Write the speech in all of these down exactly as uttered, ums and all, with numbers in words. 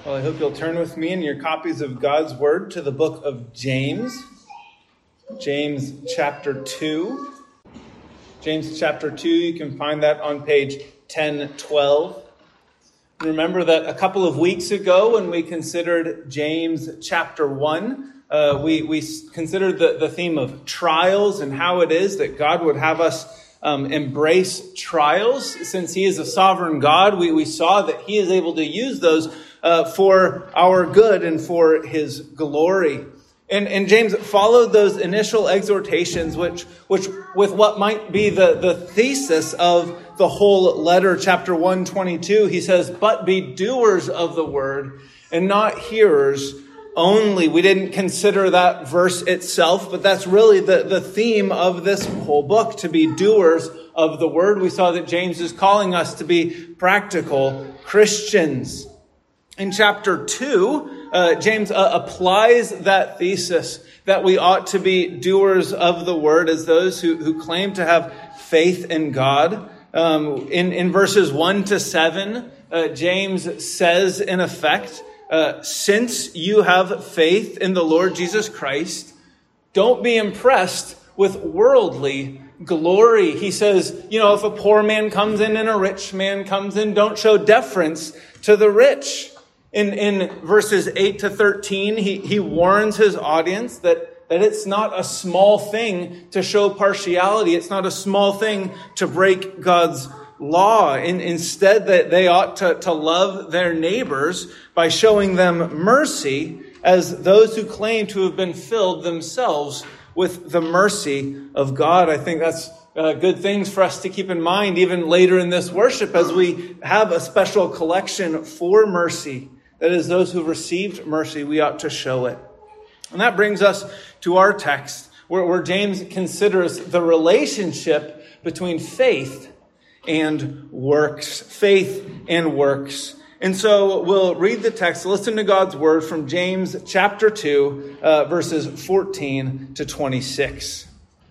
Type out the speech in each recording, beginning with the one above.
Well, I hope you'll turn with me in your copies of God's Word to the book of James. James chapter two. James chapter two, you can find that on page ten twelve. Remember that a couple of weeks ago when we considered James chapter one, uh, we, we considered the, the theme of trials and how it is that God would have us um, embrace trials. Since he is a sovereign God, we, we saw that he is able to use those uh, for our good and for his glory. And, and James followed those initial exhortations, which, which with what might be the, the thesis of the whole letter, chapter one twenty-two. He says, "But be doers of the word and not hearers only." We didn't consider that verse itself, but that's really the, the theme of this whole book, to be doers of the word. We saw that James is calling us to be practical Christians. In chapter two, uh, James uh, applies that thesis that we ought to be doers of the word as those who, who claim to have faith in God. Um, in, in verses one to seven, uh, James says in effect, uh, since you have faith in the Lord Jesus Christ, don't be impressed with worldly glory. He says, you know, if a poor man comes in and a rich man comes in, don't show deference to the rich. In, in verses eight to thirteen, he, he warns his audience that, that it's not a small thing to show partiality. It's not a small thing to break God's law. In, instead, that they ought to, to love their neighbors by showing them mercy as those who claim to have been filled themselves with the mercy of God. I think that's uh, good things for us to keep in mind even later in this worship as we have a special collection for mercy. That is, those who received mercy, we ought to show it. And that brings us to our text, where, where James considers the relationship between faith and works. Faith and works. And so we'll read the text, listen to God's word from James chapter two, uh, verses fourteen to twenty-six.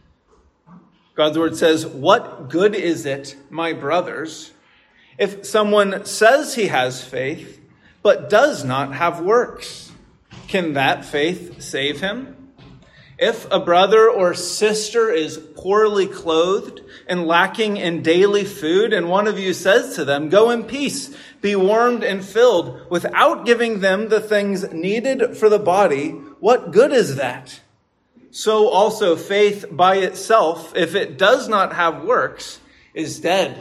God's word says, "What good is it, my brothers, if someone says he has faith, but does not have works? Can that faith save him? If a brother or sister is poorly clothed and lacking in daily food, and one of you says to them, 'Go in peace, be warmed and filled,' without giving them the things needed for the body, what good is that? So also faith by itself, if it does not have works, is dead.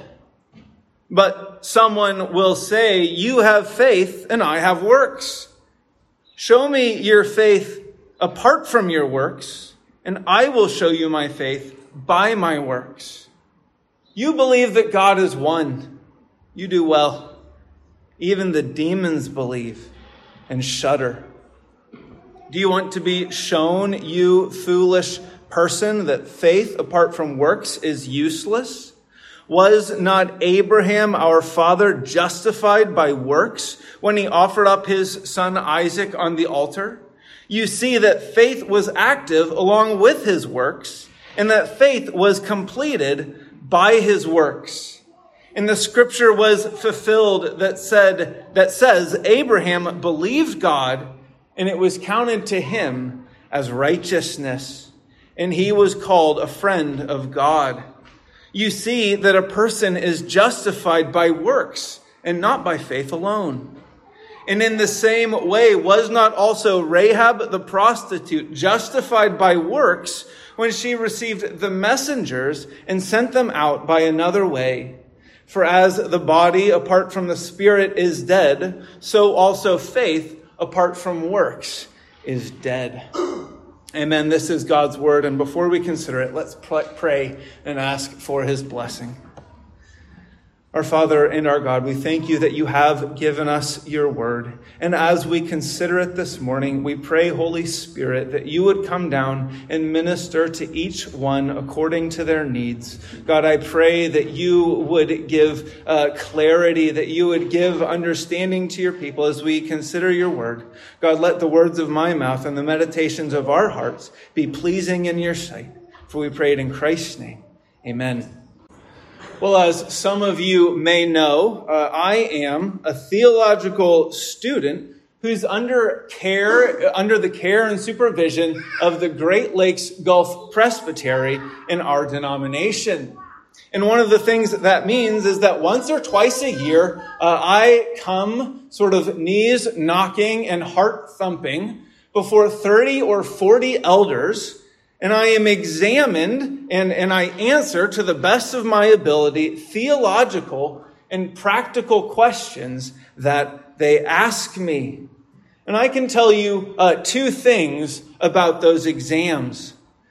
But someone will say, 'You have faith and I have works. Show me your faith apart from your works, and I will show you my faith by my works.' You believe that God is one. You do well. Even the demons believe and shudder. Do you want to be shown, you foolish person, that faith apart from works is useless? Was not Abraham, our father, justified by works when he offered up his son Isaac on the altar? You see that faith was active along with his works, and that faith was completed by his works. And the scripture was fulfilled that said, that says, Abraham believed God, and it was counted to him as righteousness, and he was called a friend of God. You see that a person is justified by works and not by faith alone. And in the same way, was not also Rahab the prostitute justified by works when she received the messengers and sent them out by another way? For as the body apart from the spirit is dead, so also faith apart from works is dead." Amen. This is God's word. And before we consider it, let's pray and ask for his blessing. Our Father and our God, we thank you that you have given us your word. And as we consider it this morning, we pray, Holy Spirit, that you would come down and minister to each one according to their needs. God, I pray that you would give uh, clarity, that you would give understanding to your people as we consider your word. God, let the words of my mouth and the meditations of our hearts be pleasing in your sight. For we pray it in Christ's name. Amen. Well, as some of you may know, uh, I am a theological student who's under care, under the care and supervision of the Great Lakes Gulf Presbytery in our denomination. And one of the things that, that means is that once or twice a year, uh, I come sort of knees knocking and heart thumping before thirty or forty elders, and I am examined and, and I answer to the best of my ability theological and practical questions that they ask me. And I can tell you uh, two things about those exams.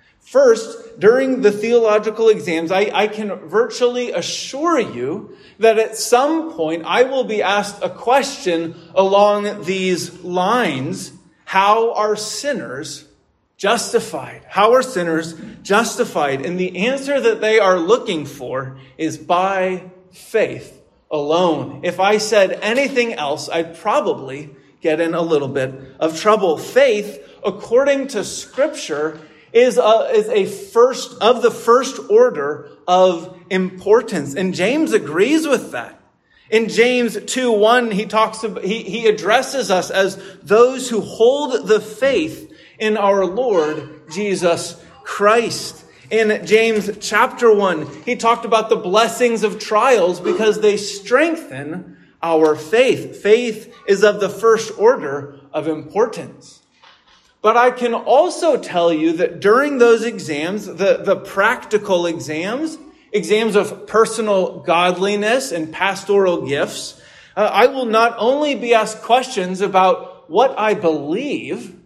First, during the theological exams, I, I can virtually assure you that at some point I will be asked a question along these lines. How are sinners justified? How are sinners justified? And the answer that they are looking for is by faith alone. If I said anything else, I'd probably get in a little bit of trouble. Faith, according to Scripture, is a, is a first of the first order of importance. And James agrees with that. In James two one, he talks about, he, he addresses us as those who hold the faith in our Lord Jesus Christ. In James chapter one, he talked about the blessings of trials because they strengthen our faith. Faith is of the first order of importance. But I can also tell you that during those exams, the, the practical exams, exams of personal godliness and pastoral gifts, uh, I will not only be asked questions about what I believe,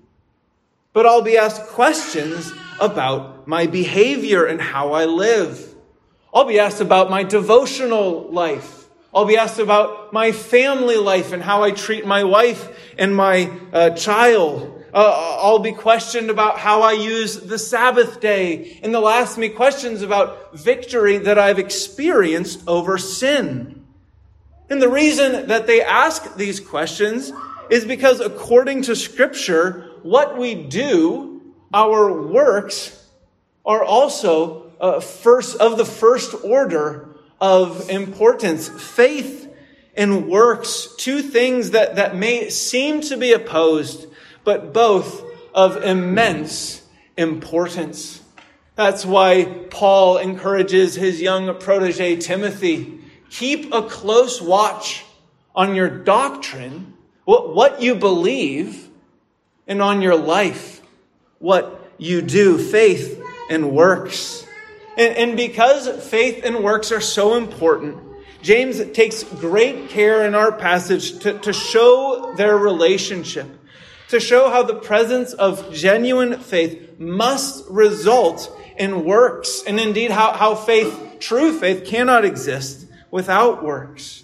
but I'll be asked questions about my behavior and how I live. I'll be asked about my devotional life. I'll be asked about my family life and how I treat my wife and my uh, child. Uh, I'll be questioned about how I use the Sabbath day. And they'll ask me questions about victory that I've experienced over sin. And the reason that they ask these questions is because according to Scripture, what we do, our works, are also uh, first of the first order of importance. Faith and works, two things that, that may seem to be opposed, but both of immense importance. That's why Paul encourages his young protege Timothy, keep a close watch on your doctrine, what, what you believe, and on your life, what you do, faith and works. And, and because faith and works are so important, James takes great care in our passage to, to show their relationship, to show how the presence of genuine faith must result in works, and indeed how, how faith, true faith, cannot exist without works.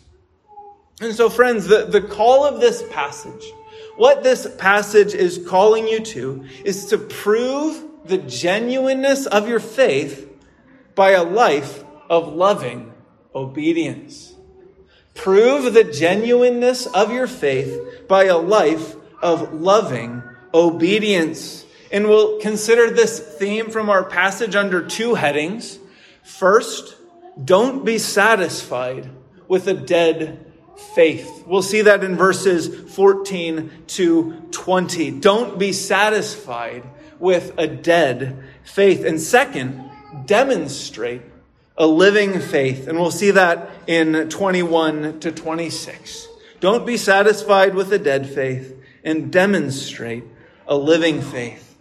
And so, friends, the, the call of this passage, what this passage is calling you to, is to prove the genuineness of your faith by a life of loving obedience. Prove the genuineness of your faith by a life of loving obedience. And we'll consider this theme from our passage under two headings. First, don't be satisfied with a dead faith. We'll see that in verses fourteen to twenty. Don't be satisfied with a dead faith. And second, demonstrate a living faith. And we'll see that in twenty-one to twenty-six. Don't be satisfied with a dead faith, and demonstrate a living faith.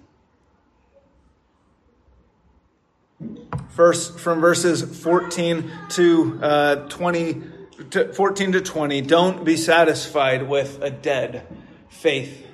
First, from verses fourteen to uh, twenty, to fourteen to twenty, don't be satisfied with a dead faith.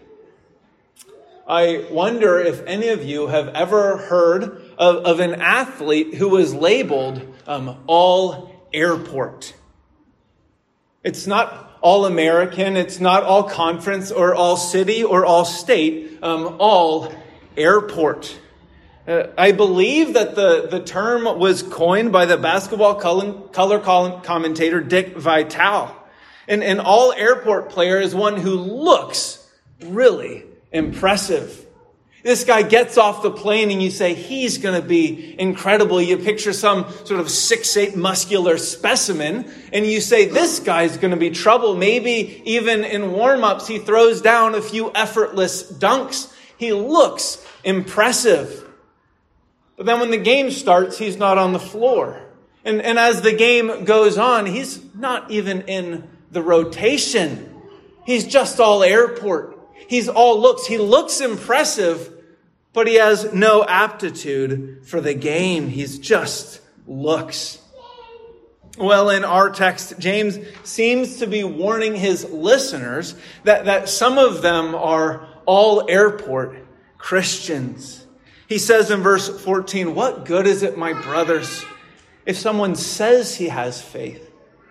I wonder if any of you have ever heard of, of an athlete who was labeled um, all airport. It's not all American, it's not all conference or all city or all state, um, all airport. Uh, I believe that the, the term was coined by the basketball color, color commentator Dick Vitale. And an all airport player is one who looks really impressive. This guy gets off the plane and you say, he's going to be incredible. You picture some sort of six eight muscular specimen and you say, this guy's going to be trouble. Maybe even in warm-ups, he throws down a few effortless dunks. He looks impressive. But then when the game starts, he's not on the floor. And, and as the game goes on, he's not even in the rotation. He's just all airport. He's all looks. He looks impressive, but he has no aptitude for the game. He's just looks. Well, in our text, James seems to be warning his listeners that, that some of them are all airport Christians. He says in verse fourteen, "What good is it, my brothers, if someone says he has faith?"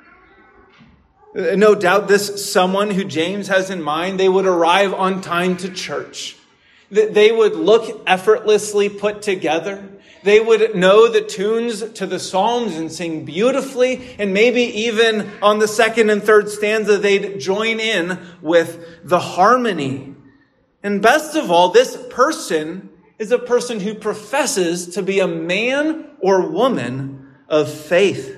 No doubt this someone who James has in mind, they would arrive on time to church. They would look effortlessly put together. They would know the tunes to the Psalms and sing beautifully. And maybe even on the second and third stanza, they'd join in with the harmony. And best of all, this person is a person who professes to be a man or woman of faith.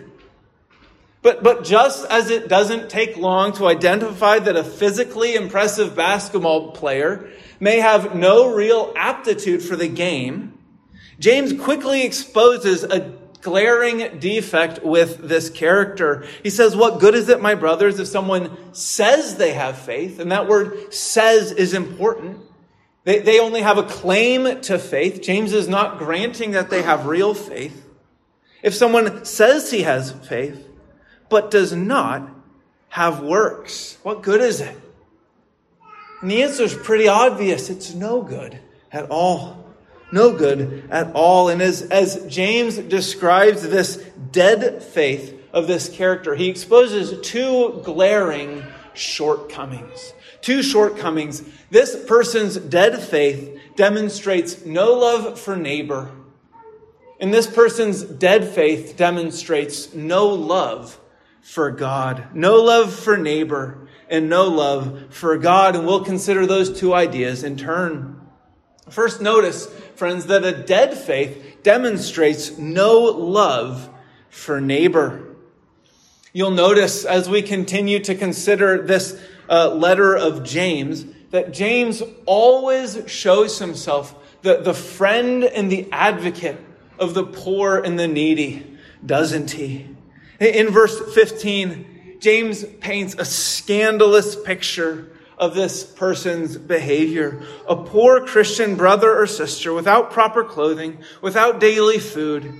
But but just as it doesn't take long to identify that a physically impressive basketball player may have no real aptitude for the game, James quickly exposes a glaring defect with this character. He says, "What good is it, my brothers, if someone says they have faith?" And that word "says" is important. They, they only have a claim to faith. James is not granting that they have real faith. If someone says he has faith, but does not have works, what good is it? And the answer is pretty obvious. It's no good at all. No good at all. And as, as James describes this dead faith of this character, he exposes two glaring shortcomings. Two shortcomings. This person's dead faith demonstrates no love for neighbor. And this person's dead faith demonstrates no love for God. No love for neighbor and no love for God. And we'll consider those two ideas in turn. First, notice, friends, that a dead faith demonstrates no love for neighbor. You'll notice as we continue to consider this uh, letter of James, that James always shows himself the, the friend and the advocate of the poor and the needy, doesn't he? In verse fifteen, James paints a scandalous picture of this person's behavior. A poor Christian brother or sister without proper clothing, without daily food.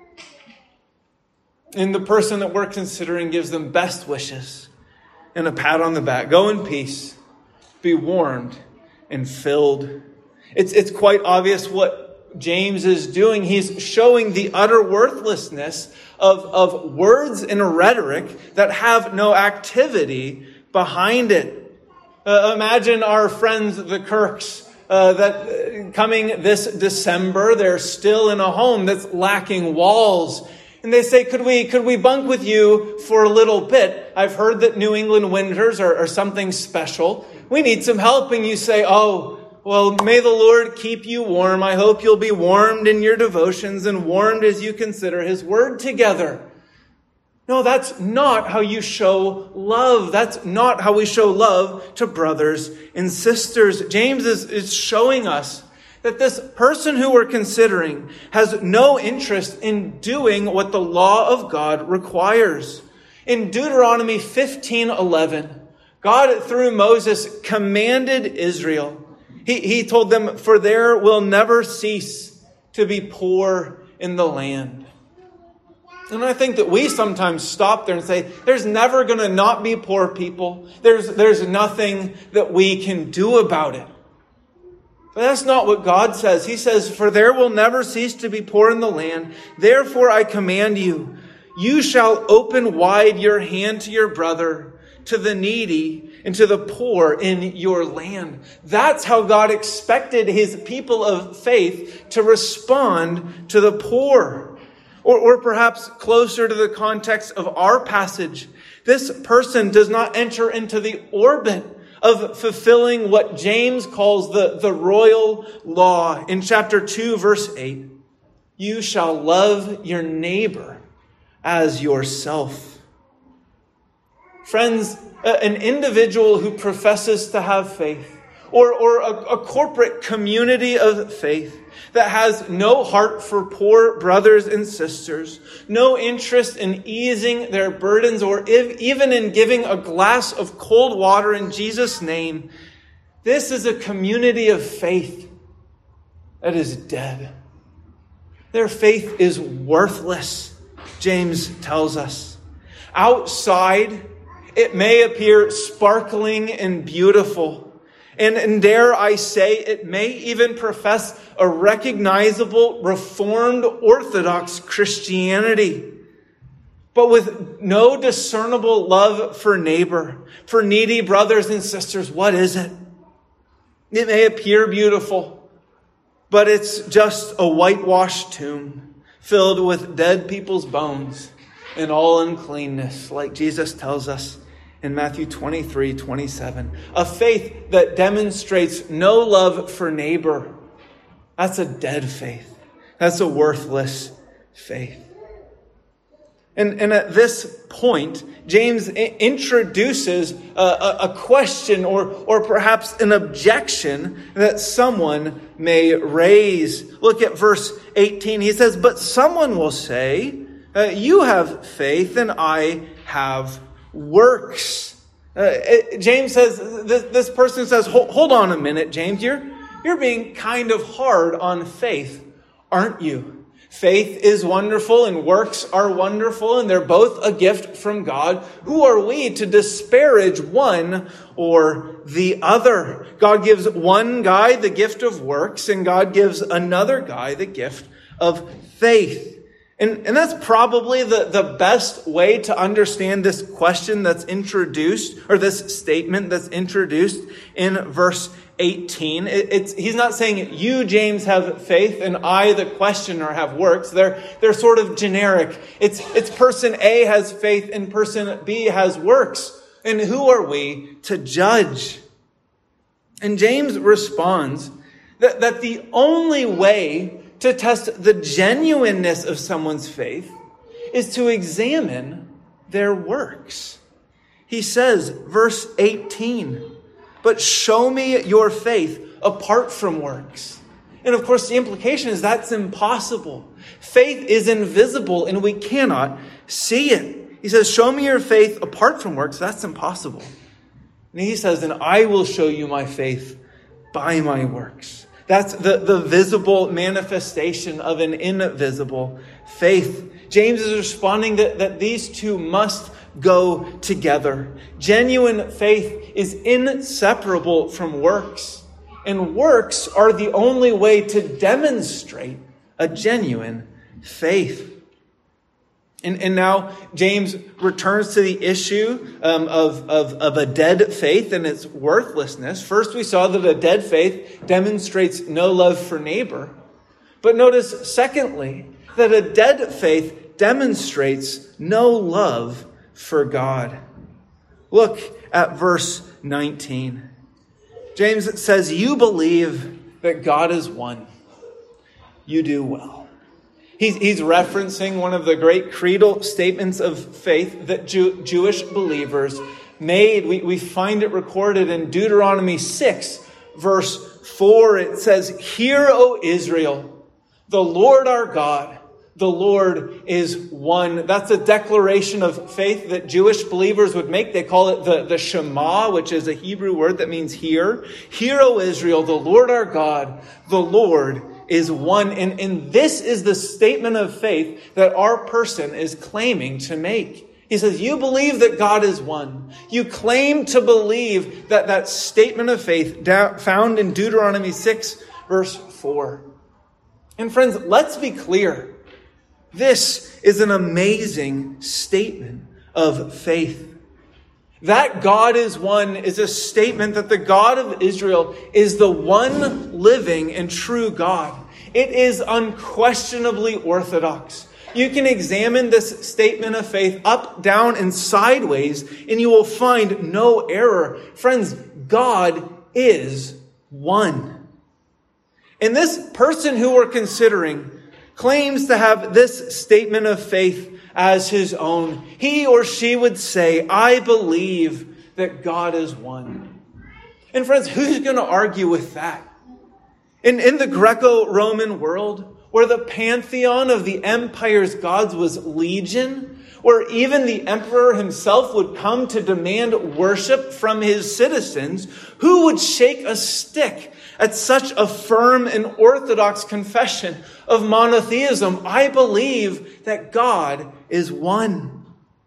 And the person that we're considering gives them best wishes and a pat on the back. Go in peace, be warmed and filled. It's, it's quite obvious what James is doing. He's showing the utter worthlessness of, of words and rhetoric that have no activity behind it. Uh, imagine our friends, the Kirks, uh, that uh, coming this December, they're still in a home that's lacking walls. And they say, could we could we bunk with you for a little bit? I've heard that New England winters are, are something special. We need some help. And you say, oh, well, may the Lord keep you warm. I hope you'll be warmed in your devotions and warmed as you consider his word together. No, that's not how you show love. That's not how we show love to brothers and sisters. James is, is showing us that this person who we're considering has no interest in doing what the law of God requires. In Deuteronomy fifteen eleven, God, through Moses, commanded Israel. He, he told them, "For there will never cease to be poor in the land." And I think that we sometimes stop there and say, there's never going to not be poor people. There's, there's nothing that we can do about it. But that's not what God says. He says, "For there will never cease to be poor in the land. Therefore I command you, you shall open wide your hand to your brother, to the needy, and to the poor in your land." That's how God expected his people of faith to respond to the poor. Or, or perhaps closer to the context of our passage, this person does not enter into the orbit of fulfilling what James calls the, the royal law. In chapter two, verse eight, you shall love your neighbor as yourself. Friends, an individual who professes to have faith, or, or a, a corporate community of faith that has no heart for poor brothers and sisters, no interest in easing their burdens, or if, even in giving a glass of cold water in Jesus' name, this is a community of faith that is dead. Their faith is worthless, James tells us. Outside, it may appear sparkling and beautiful. And, and dare I say, it may even profess a recognizable Reformed Orthodox Christianity. But with no discernible love for neighbor, for needy brothers and sisters, what is it? It may appear beautiful, but it's just a whitewashed tomb filled with dead people's bones and all uncleanness, like Jesus tells us in Matthew twenty-three, twenty-seven. A faith that demonstrates no love for neighbor. That's a dead faith. That's a worthless faith. And, and at this point, James introduces a, a, a question or, or perhaps an objection that someone may raise. Look at verse eighteen. He says, but someone will say, uh, you have faith and I have works. Uh, James says, this, this person says, hold, hold on a minute, James, you're, you're being kind of hard on faith, aren't you? Faith is wonderful and works are wonderful, and they're both a gift from God. Who are we to disparage one or the other? God gives one guy the gift of works, and God gives another guy the gift of faith. And, and that's probably the, the best way to understand this question that's introduced, or this statement that's introduced in verse eighteen. It, it's, he's not saying you, James, have faith and I, the questioner, have works. They're, they're sort of generic. It's, it's person A has faith and person B has works. And who are we to judge? And James responds that, that the only way to test the genuineness of someone's faith is to examine their works. He says, verse eighteen, but show me your faith apart from works. And of course, the implication is that's impossible. Faith is invisible and we cannot see it. He says, show me your faith apart from works. That's impossible. And he says, then I will show you my faith by my works. That's the, the visible manifestation of an invisible faith. James is responding that, that these two must go together. Genuine faith is inseparable from works. And works are the only way to demonstrate a genuine faith. And, and now James returns to the issue um, of, of, of a dead faith and its worthlessness. First, we saw that a dead faith demonstrates no love for neighbor. But notice, secondly, that a dead faith demonstrates no love for God. Look at verse nineteen. James says, you believe that God is one. You do well. He's, he's referencing one of the great creedal statements of faith that Jew, Jewish believers made. We, we find it recorded in Deuteronomy six, verse four. It says, hear, O Israel, the Lord our God, the Lord is one. That's a declaration of faith that Jewish believers would make. They call it the, the Shema, which is a Hebrew word that means hear. Hear, O Israel, the Lord our God, the Lord is one. And, and this is the statement of faith that our person is claiming to make. He says, you believe that God is one. You claim to believe that that statement of faith found in Deuteronomy six, verse four. And friends, let's be clear. This is an amazing statement of faith. That God is one is a statement that the God of Israel is the one living and true God. It is unquestionably orthodox. You can examine this statement of faith up, down, and sideways, and you will find no error. Friends, God is one. And this person who we're considering claims to have this statement of faith as his own. He or she would say, I believe that God is one. And friends, who's going to argue with that? In, in the Greco-Roman world, where the pantheon of the empire's gods was legion, where even the emperor himself would come to demand worship from his citizens, who would shake a stick at such a firm and orthodox confession of monotheism? I believe that God is one.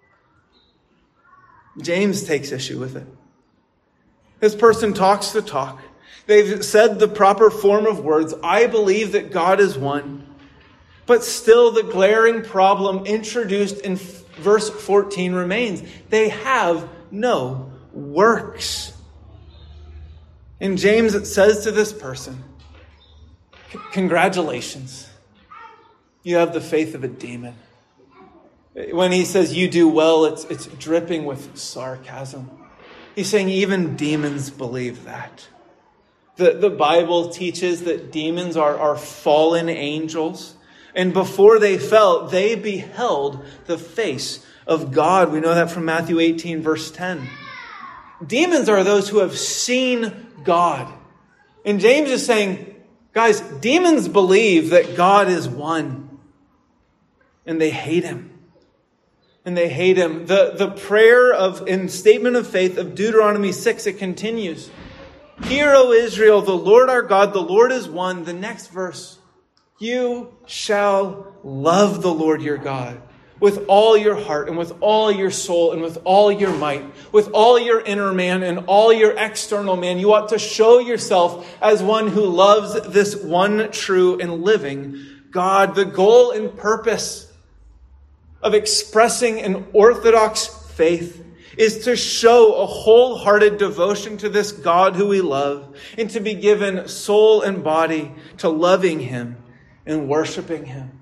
James takes issue with it. This person talks the talk. They've said the proper form of words. I believe that God is one. But still the glaring problem introduced in verse fourteen remains. They have no works. And James says to this person, congratulations. You have the faith of a demon. When he says you do well, it's, it's dripping with sarcasm. He's saying even demons believe that. The, the Bible teaches that demons are, are fallen angels. And before they fell, they beheld the face of God. We know that from Matthew eighteen, verse ten. Demons are those who have seen God. And James is saying, guys, demons believe that God is one. And they hate him. And they hate him. The, the prayer of, in statement of faith of Deuteronomy six, it continues. Hear, O Israel, the Lord our God, the Lord is one. The next verse. You shall love the Lord your God with all your heart and with all your soul and with all your might, with all your inner man and all your external man. You ought to show yourself as one who loves this one true and living God. The goal and purpose of expressing an orthodox faith is to show a wholehearted devotion to this God who we love and to be given soul and body to loving him and worshiping him.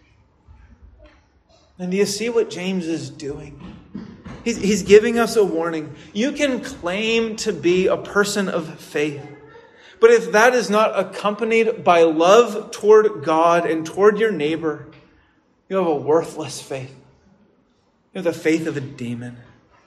And do you see what James is doing? He's, he's giving us a warning. You can claim to be a person of faith, but if that is not accompanied by love toward God and toward your neighbor, you have a worthless faith. You have the faith of a demon.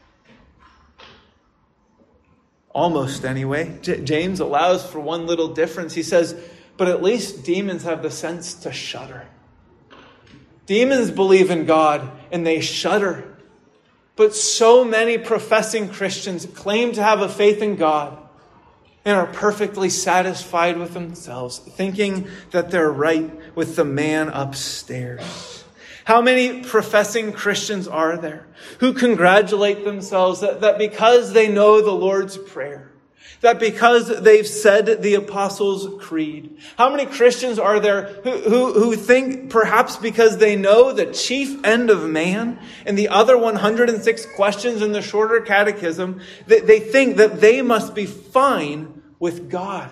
Almost anyway. J- James allows for one little difference. He says, but at least demons have the sense to shudder. Demons believe in God and they shudder. But so many professing Christians claim to have a faith in God and are perfectly satisfied with themselves, thinking that they're right with the man upstairs. How many professing Christians are there who congratulate themselves that, that because they know the Lord's Prayer, that because they've said the Apostles' Creed, how many Christians are there who, who, who think perhaps because they know the chief end of man and the other one hundred six questions in the shorter catechism, that they think that they must be fine with God?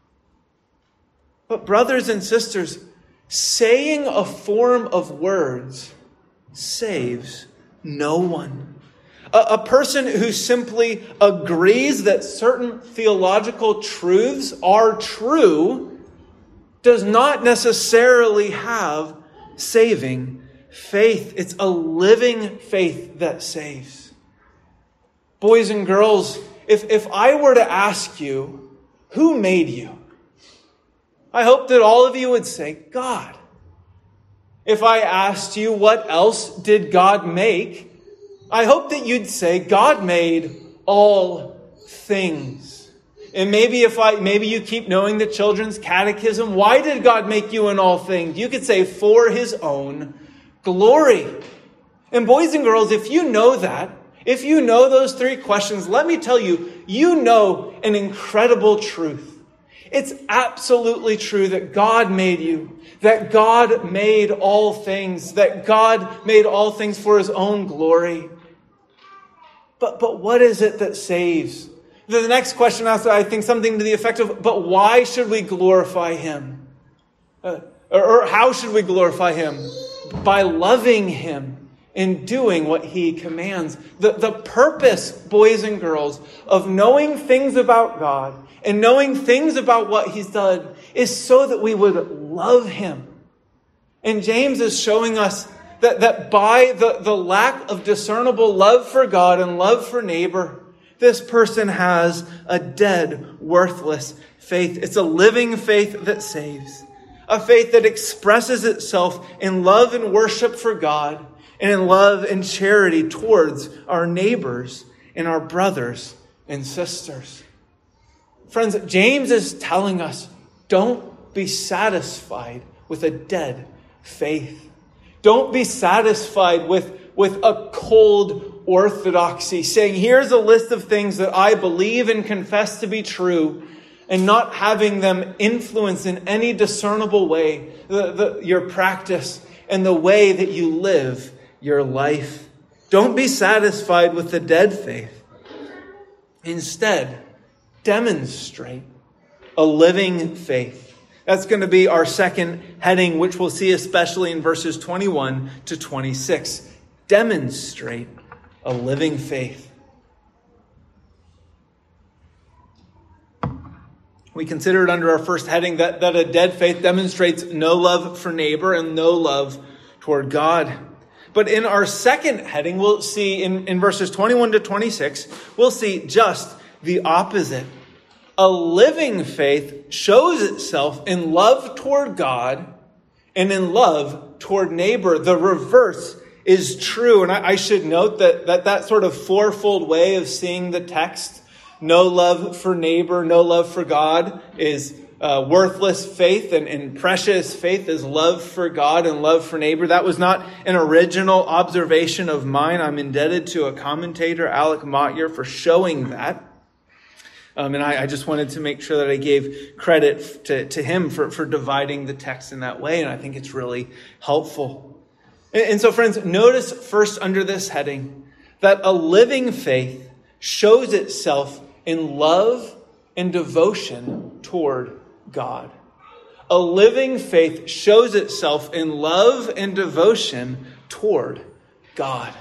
But brothers and sisters, saying a form of words saves no one. A, a person who simply agrees that certain theological truths are true does not necessarily have saving faith. It's a living faith that saves. Boys and girls, if, if I were to ask you, who made you? I hope that all of you would say, God. If I asked you, what else did God make? I hope that you'd say, God made all things. And maybe if I, maybe you keep knowing the children's catechism, why did God make you in all things? You could say, for his own glory. And boys and girls, if you know that, if you know those three questions, let me tell you, you know an incredible truth. It's absolutely true that God made you, that God made all things, that God made all things for his own glory. But, but what is it that saves? The next question asks, I think, something to the effect of, but why should we glorify him? Uh, or, or how should we glorify him? by loving him and doing what he commands. The, the purpose, boys and girls, of knowing things about God and knowing things about what he's done is so that we would love him. And James is showing us that, that by the, the lack of discernible love for God and love for neighbor, this person has a dead, worthless faith. It's a living faith that saves. A faith that expresses itself in love and worship for God and in love and charity towards our neighbors and our brothers and sisters. Friends, James is telling us, don't be satisfied with a dead faith. Don't be satisfied with, with a cold orthodoxy, saying, here's a list of things that I believe and confess to be true, and not having them influence in any discernible way the, the, your practice and the way that you live your life. Don't be satisfied with the dead faith. Instead, demonstrate a living faith. That's going to be our second heading, which we'll see especially in verses twenty-one to twenty-six. Demonstrate a living faith. We considered under our first heading that, that a dead faith demonstrates no love for neighbor and no love toward God. But in our second heading, we'll see in, in verses twenty-one to twenty-six, we'll see just the opposite. A living faith shows itself in love toward God and in love toward neighbor. The reverse is true. And I, I should note that, that that sort of fourfold way of seeing the text, no love for neighbor, no love for God, is uh, worthless faith, and, and precious faith is love for God and love for neighbor. That was not an original observation of mine. I'm indebted to a commentator, Alec Motyer, for showing that. Um, and I, I just wanted to make sure that I gave credit to, to him for, for dividing the text in that way. And I think it's really helpful. And, and so, friends, notice first under this heading that a living faith shows itself in love and devotion toward God. A living faith shows itself in love and devotion toward God.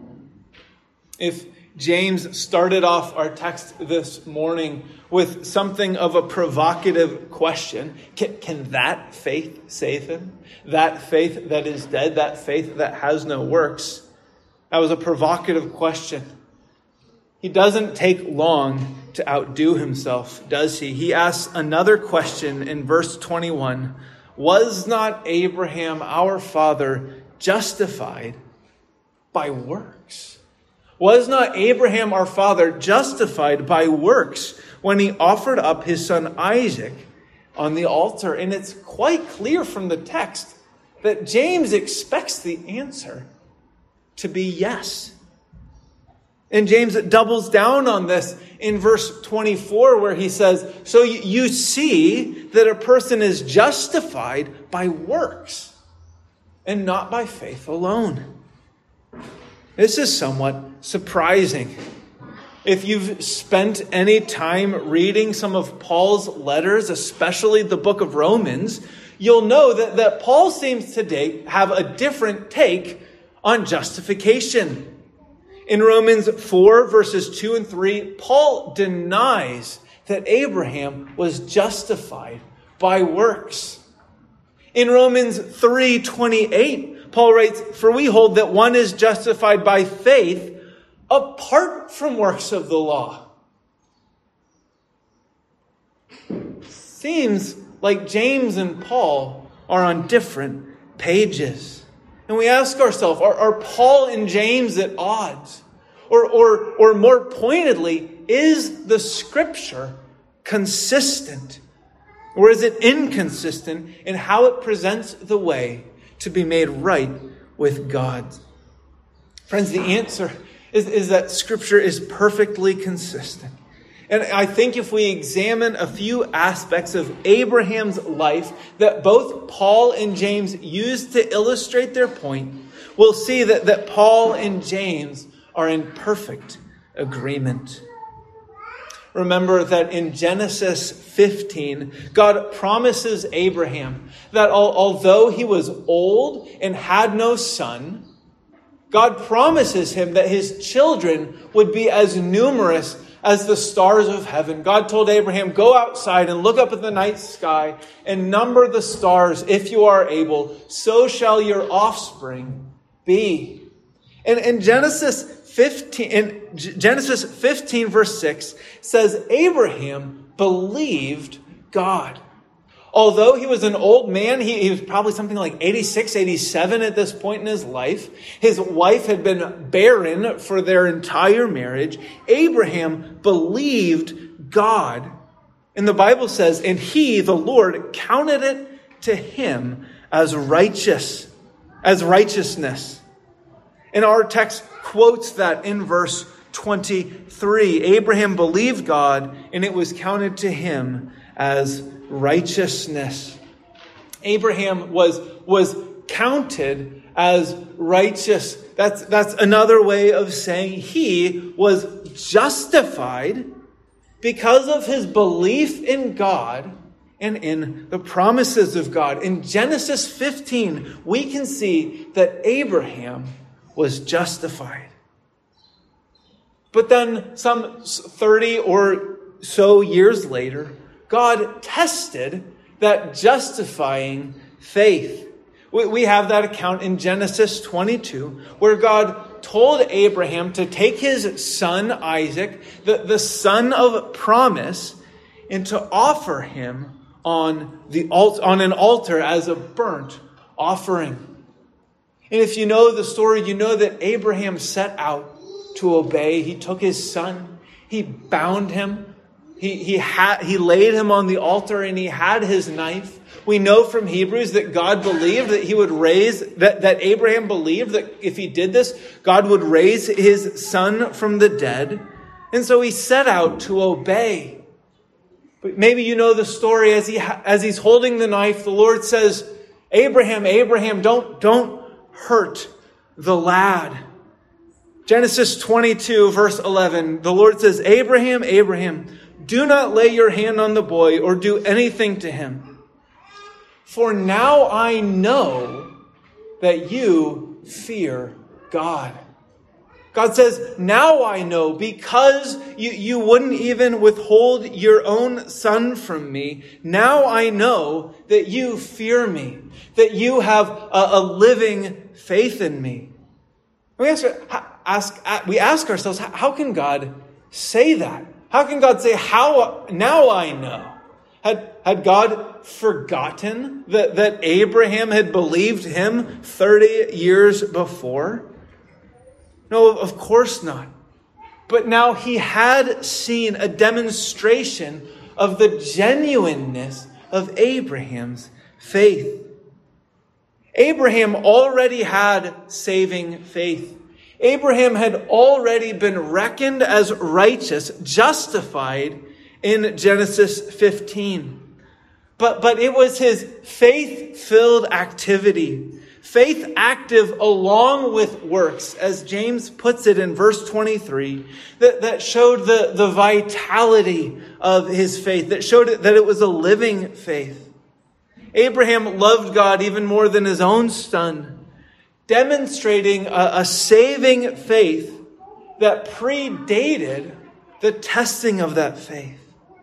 If James started off our text this morning with something of a provocative question, can, can that faith save him? That faith that is dead, that faith that has no works? That was a provocative question. He doesn't take long to outdo himself, does he? He asks another question in verse twenty-one. Was not Abraham, our father, justified by works? Was not Abraham, our father, justified by works when he offered up his son Isaac on the altar? And it's quite clear from the text that James expects the answer to be yes. And James doubles down on this in verse twenty-four, where he says, so you see that a person is justified by works and not by faith alone. This is somewhat surprising. If you've spent any time reading some of Paul's letters, especially the book of Romans, you'll know that, that Paul seems to date have a different take on justification. In Romans four, verses two and three, Paul denies that Abraham was justified by works. In Romans three twenty-eight, Paul writes, for we hold that one is justified by faith apart from works of the law. Seems like James and Paul are on different pages. And we ask ourselves, are, are Paul and James at odds? Or, or, or more pointedly, is the scripture consistent? Or is it inconsistent in how it presents the way to be made right with God? Friends, the answer is, is that scripture is perfectly consistent. And I think if we examine a few aspects of Abraham's life that both Paul and James used to illustrate their point, we'll see that, that Paul and James are in perfect agreement. Remember that in Genesis fifteen, God promises Abraham that although he was old and had no son, God promises him that his children would be as numerous as the stars of heaven. God told Abraham, go outside and look up at the night sky and number the stars if you are able. So shall your offspring be. And in Genesis fifteen, in Genesis fifteen verse six says, Abraham believed God. Although he was an old man, he, he was probably something like eighty-six, eighty-seven at this point in his life. His wife had been barren for their entire marriage. Abraham believed God. And the Bible says, and he, the Lord, counted it to him as righteous, as righteousness. And our text quotes that in verse twenty-three. Abraham believed God, and it was counted to him as righteousness. Abraham was, was counted as righteous. That's, that's another way of saying he was justified because of his belief in God and in the promises of God. In Genesis fifteen, we can see that Abraham was justified. But then some thirty or so years later, God tested that justifying faith. We have that account in Genesis twenty-two, where God told Abraham to take his son Isaac, the, the son of promise, and to offer him on the alt, on an altar as a burnt offering. And if you know the story, you know that Abraham set out to obey. He took his son, he bound him, He he had he laid him on the altar, and he had his knife. We know from Hebrews that God believed that he would raise, that, that Abraham believed that if he did this, God would raise his son from the dead. And so he set out to obey. But maybe you know the story. As he as he's holding the knife, the Lord says, Abraham, Abraham, don't, don't hurt the lad. Genesis twenty-two, verse eleven, the Lord says, Abraham, Abraham, do not lay your hand on the boy or do anything to him. For now I know that you fear God. God says, now I know, because you, you wouldn't even withhold your own son from me. Now I know that you fear me, that you have a, a living faith in me. We ask, ask, we ask ourselves, how can God say that? How can God say, how now I know? Had, had God forgotten that, that Abraham had believed him thirty years before? No, of course not. But now he had seen a demonstration of the genuineness of Abraham's faith. Abraham already had saving faith. Abraham had already been reckoned as righteous, justified in Genesis fifteen. But, but it was his faith-filled activity, faith active along with works, as James puts it in verse twenty-three, that, that showed the, the vitality of his faith, that showed it, that it was a living faith. Abraham loved God even more than his own son, demonstrating a, a saving faith that predated the testing of that faith.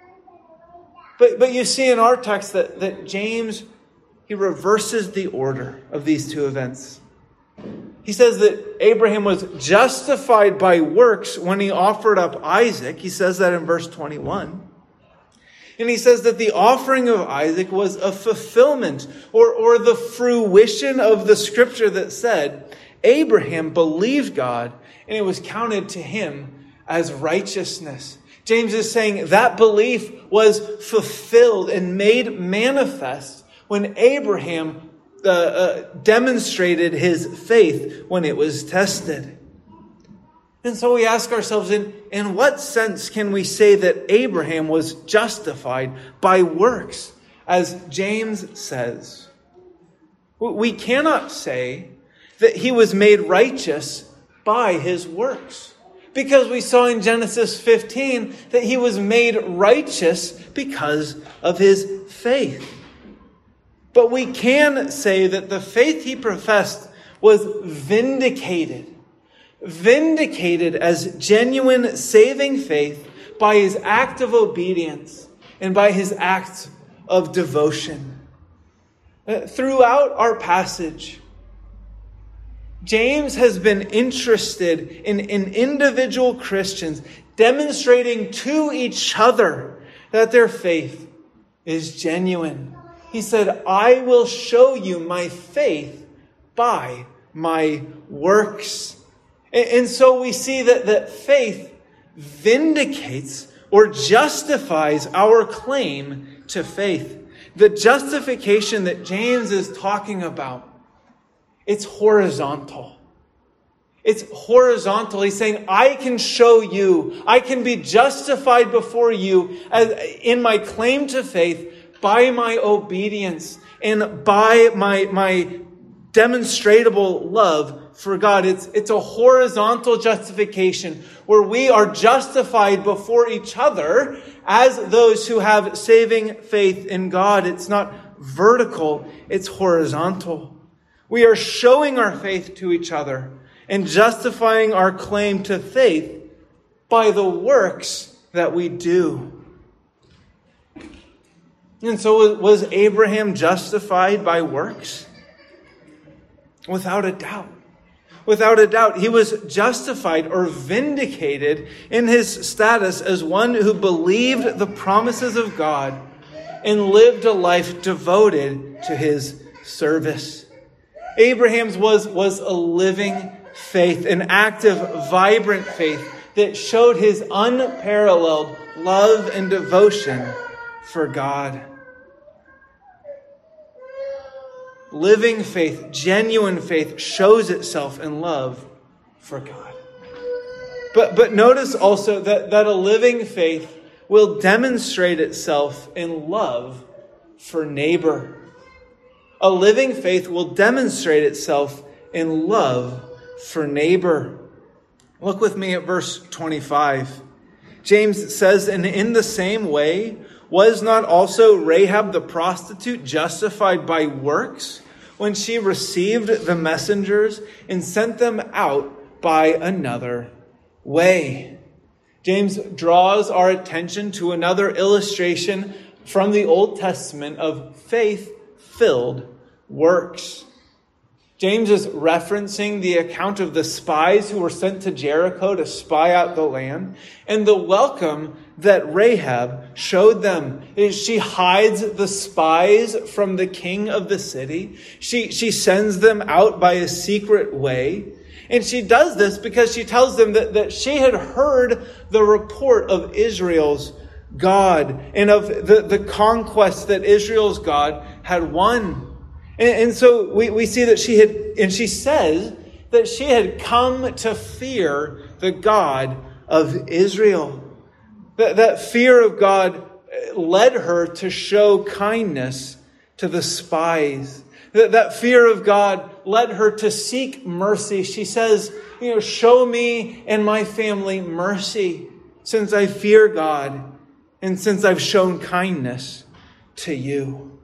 But, but you see in our text that, that James, he reverses the order of these two events. He says that Abraham was justified by works when he offered up Isaac. He says that in verse twenty-one. And he says that the offering of Isaac was a fulfillment or, or the fruition of the scripture that said, Abraham believed God and it was counted to him as righteousness. James is saying that belief was fulfilled and made manifest when Abraham uh, uh, demonstrated his faith when it was tested. And so we ask ourselves, in, in what sense can we say that Abraham was justified by works, as James says? We cannot say that he was made righteous by his works, Because we saw in Genesis fifteen that he was made righteous because of his faith. But we can say that the faith he professed was vindicated. Vindicated as genuine saving faith by his act of obedience and by his act of devotion. Throughout our passage, James has been interested in, in individual Christians demonstrating to each other that their faith is genuine. He said, I will show you my faith by my works. And, and so we see that, that faith vindicates or justifies our claim to faith. The justification that James is talking about, it's horizontal. It's horizontal. He's saying, I can show you, I can be justified before you as, in my claim to faith by my obedience and by my, my demonstrable love for God. It's, it's a horizontal justification where we are justified before each other as those who have saving faith in God. It's not vertical, it's horizontal. We are showing our faith to each other and justifying our claim to faith by the works that we do. And so was Abraham justified by works? Without a doubt. Without a doubt, he was justified or vindicated in his status as one who believed the promises of God and lived a life devoted to his service. Abraham's was, was a living faith, an active, vibrant faith that showed his unparalleled love and devotion for God. Living faith, genuine faith, shows itself in love for God. But, but notice also that, that a living faith will demonstrate itself in love for neighbor. A living faith will demonstrate itself in love for neighbor. Look with me at verse twenty-five. James says, and in the same way, was not also Rahab the prostitute justified by works when she received the messengers and sent them out by another way? James draws our attention to another illustration from the Old Testament of faith-filled works. James is referencing the account of the spies who were sent to Jericho to spy out the land and the welcome that Rahab showed them. She hides the spies from the king of the city. She, she sends them out by a secret way. And she does this because she tells them that, that she had heard the report of Israel's God and of the, the conquest that Israel's God had won. And, and so we, we see that she had, and she says that she had come to fear the God of Israel. That, that fear of God led her to show kindness to the spies. That, that fear of God led her to seek mercy. She says, you know, show me and my family mercy since I fear God and since I've shown kindness to you.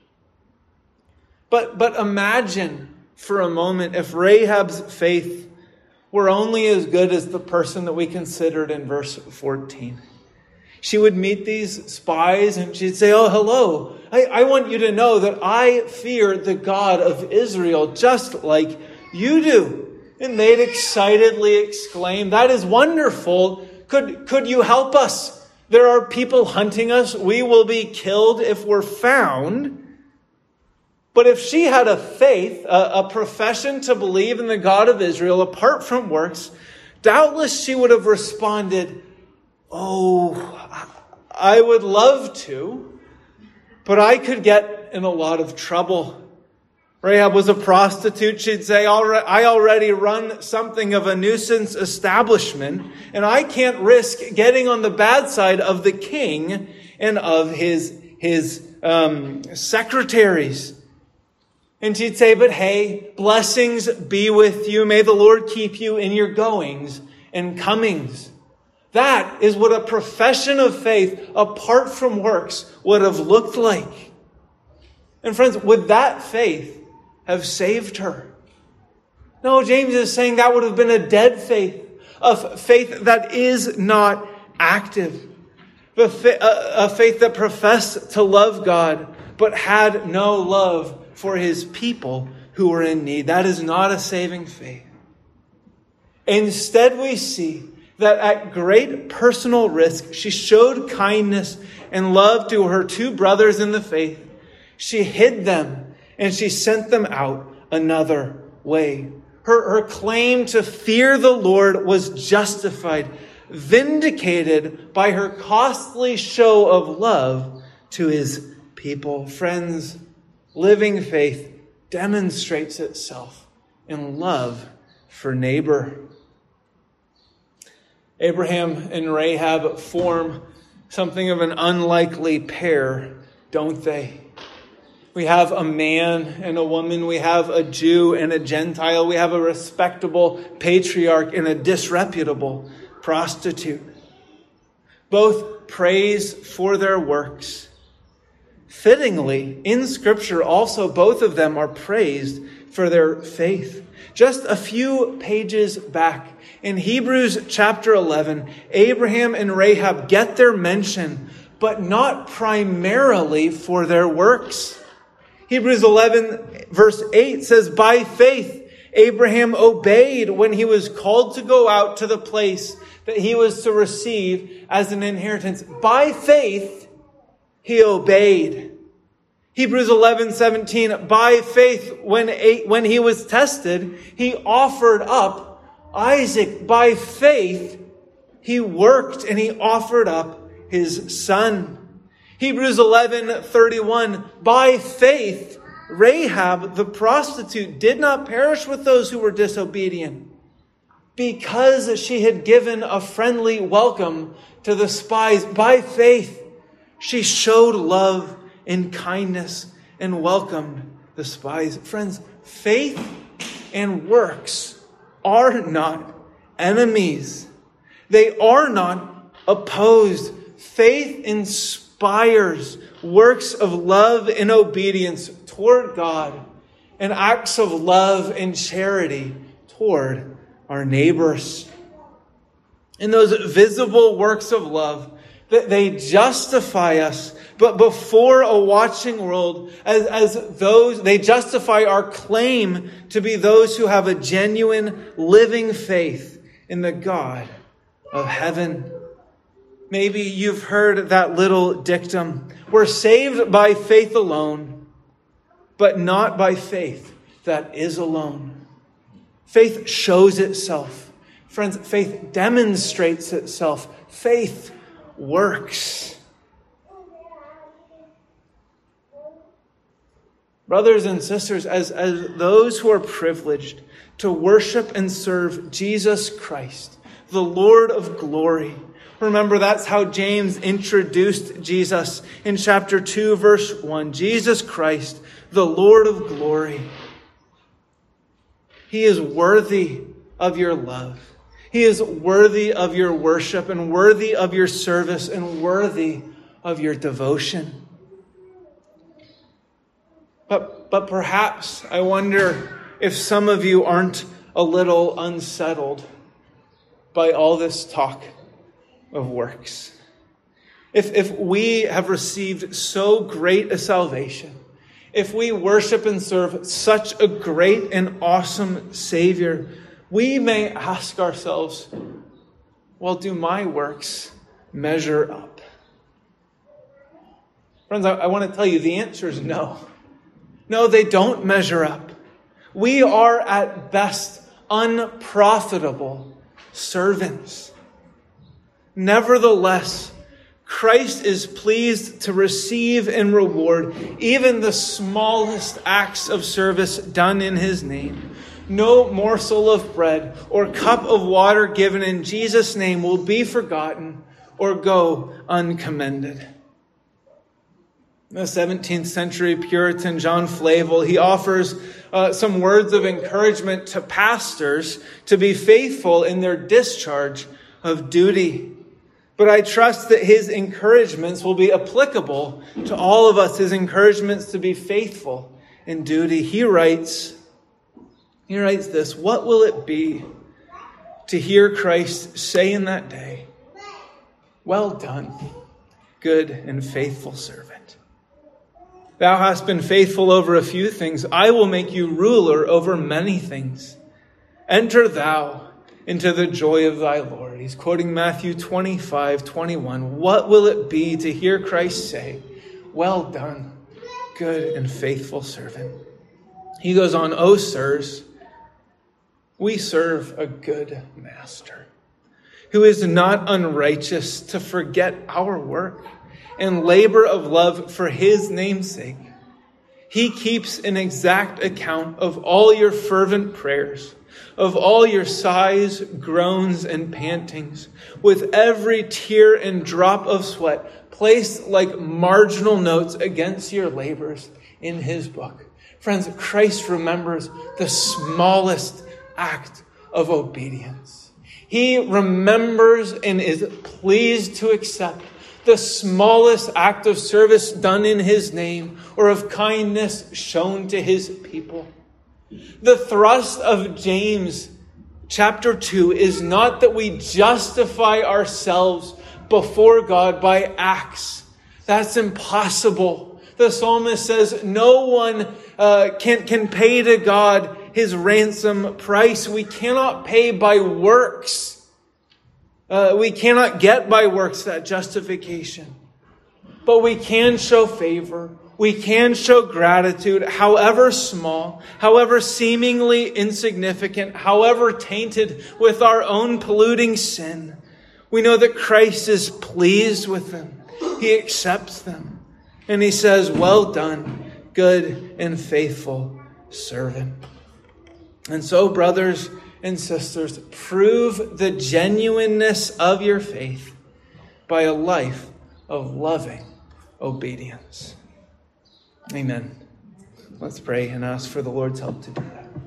But, but imagine for a moment if Rahab's faith were only as good as the person that we considered in verse fourteen. She would meet these spies and she'd say, oh, hello. I, I want you to know that I fear the God of Israel just like you do. And they'd excitedly exclaim, that is wonderful. Could, could you help us? There are people hunting us. We will be killed if we're found. But if she had a faith, a, a profession to believe in the God of Israel apart from works, doubtless she would have responded, oh, I would love to, but I could get in a lot of trouble. Rahab was a prostitute. She'd say, I already run something of a nuisance establishment, and I can't risk getting on the bad side of the king and of his, his um, secretaries. And she'd say, but hey, blessings be with you. May the Lord keep you in your goings and comings. That is what a profession of faith apart from works would have looked like. And friends, would that faith have saved her? No, James is saying that would have been a dead faith, a faith that is not active, a faith that professed to love God but had no love for his people who were in need. That is not a saving faith. Instead, we see that at great personal risk, she showed kindness and love to her two brothers in the faith. She hid them and she sent them out another way. Her, her claim to fear the Lord was justified, vindicated by her costly show of love to his people. Friends, living faith demonstrates itself in love for neighbor. Abraham and Rahab form something of an unlikely pair, don't they? We have a man and a woman. We have a Jew and a Gentile. We have a respectable patriarch and a disreputable prostitute. Both praise for their works. Fittingly, in Scripture also, both of them are praised for their faith. Just a few pages back, in Hebrews chapter eleven, Abraham and Rahab get their mention, but not primarily for their works. Hebrews eleven verse eight says, by faith, Abraham obeyed when he was called to go out to the place that he was to receive as an inheritance. By faith, he obeyed. Hebrews eleven seventeen, by faith, when, when he was tested, he offered up Isaac. By faith, he worked and he offered up his son. Hebrews eleven thirty-one, by faith, Rahab, the prostitute, did not perish with those who were disobedient, because she had given a friendly welcome to the spies. By faith, she showed love and kindness and welcomed the spies. Friends, faith and works are not enemies. They are not opposed. Faith inspires works of love and obedience toward God and acts of love and charity toward our neighbors. In those visible works of love, that they justify us, but before a watching world, as, as those, they justify our claim to be those who have a genuine living faith in the God of heaven. Maybe you've heard that little dictum. We're saved by faith alone, but not by faith that is alone. Faith shows itself. Friends, faith demonstrates itself. Faith works. Brothers and sisters, as, as those who are privileged to worship and serve Jesus Christ, the Lord of glory. Remember, that's how James introduced Jesus in chapter two, verse one. Jesus Christ, the Lord of glory. He is worthy of your love. He is worthy of your worship and worthy of your service and worthy of your devotion. But, but perhaps I wonder if some of you aren't a little unsettled by all this talk of works. If, if we have received so great a salvation, if we worship and serve such a great and awesome Savior, we may ask ourselves, well, do my works measure up? Friends, I, I want to tell you the answer is no. No, they don't measure up. We are at best unprofitable servants. Nevertheless, Christ is pleased to receive and reward even the smallest acts of service done in his name. No morsel of bread or cup of water given in Jesus' name will be forgotten or go uncommended. The seventeenth century Puritan John Flavel, he offers uh, some words of encouragement to pastors to be faithful in their discharge of duty. But I trust that his encouragements will be applicable to all of us, his encouragements to be faithful in duty. He writes, he writes this, "What will it be to hear Christ say in that day, 'Well done, good and faithful servant. Thou hast been faithful over a few things. I will make you ruler over many things. Enter thou into the joy of thy Lord.'" He's quoting Matthew twenty-five, twenty-one. What will it be to hear Christ say, "Well done, good and faithful servant"? He goes on, "O sirs, we serve a good master, who is not unrighteous to forget our work and labor of love for his name's sake. He keeps an exact account of all your fervent prayers, of all your sighs, groans, and pantings, with every tear and drop of sweat placed like marginal notes against your labors in his book." Friends, Christ remembers the smallest act of obedience. He remembers and is pleased to accept the smallest act of service done in his name or of kindness shown to his people. The thrust of James chapter two is not that we justify ourselves before God by acts. That's impossible. The psalmist says no one uh, can, can pay to God his ransom price. We cannot pay by works. Uh, we cannot get by works that justification. But we can show favor. We can show gratitude, however small, however seemingly insignificant, however tainted with our own polluting sin. We know that Christ is pleased with them. He accepts them. And he says, "Well done, good and faithful servant." And so, brothers and sisters, prove the genuineness of your faith by a life of loving obedience. Amen. Let's pray and ask for the Lord's help to do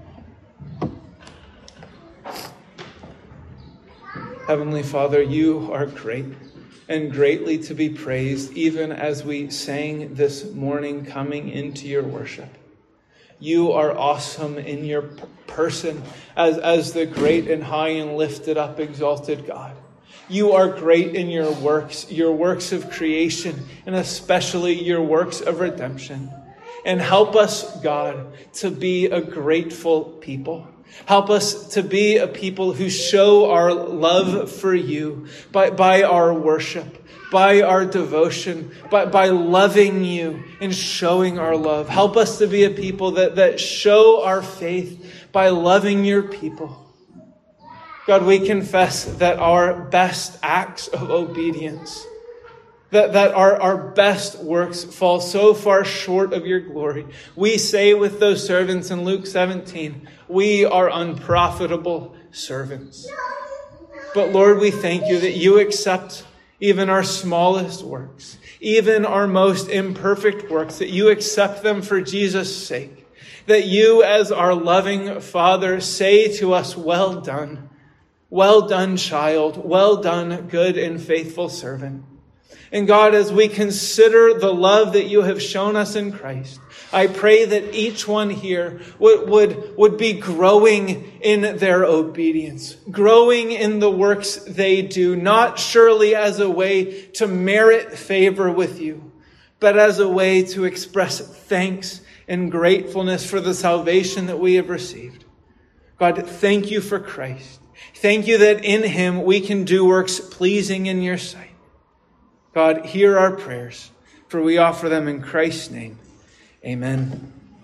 that. Heavenly Father, you are great and greatly to be praised, even as we sang this morning coming into your worship. You are awesome in your person as, as the great and high and lifted up, exalted God. You are great in your works, your works of creation, and especially your works of redemption. And help us, God, to be a grateful people. Help us to be a people who show our love for you by, by our worship, by our devotion, by, by loving you and showing our love. Help us to be a people that, that show our faith by loving your people. God, we confess that our best acts of obedience, that, that our, our best works fall so far short of your glory. We say with those servants in Luke seventeen, we are unprofitable servants. But Lord, we thank you that you accept even our smallest works, even our most imperfect works, that you accept them for Jesus' sake. That you, as our loving Father, say to us, "Well done, well done, child, well done, good and faithful servant." And God, as we consider the love that you have shown us in Christ, I pray that each one here would, would, would be growing in their obedience, growing in the works they do, not surely as a way to merit favor with you, but as a way to express thanks and gratefulness for the salvation that we have received. God, thank you for Christ. Thank you that in him we can do works pleasing in your sight. God, hear our prayers, for we offer them in Christ's name. Amen.